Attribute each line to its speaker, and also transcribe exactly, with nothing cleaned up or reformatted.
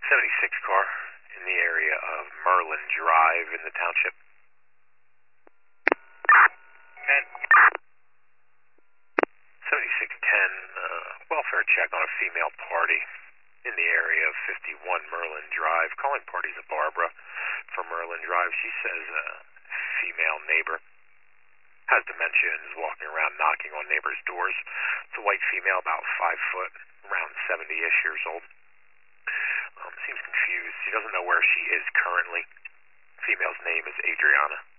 Speaker 1: seventy-six car in the area of Merlin Drive in the township. ten. seventy-six ten, uh, welfare check on a female party in the area of fifty-one Merlin Drive. Calling party's a Barbara from Merlin Drive. She says a female neighbor has dementia and is walking around knocking on neighbors' doors. It's a white female, about five foot, around seventy-ish years old. Um, seems confused. She doesn't know where she is currently. Female's name is Adriana.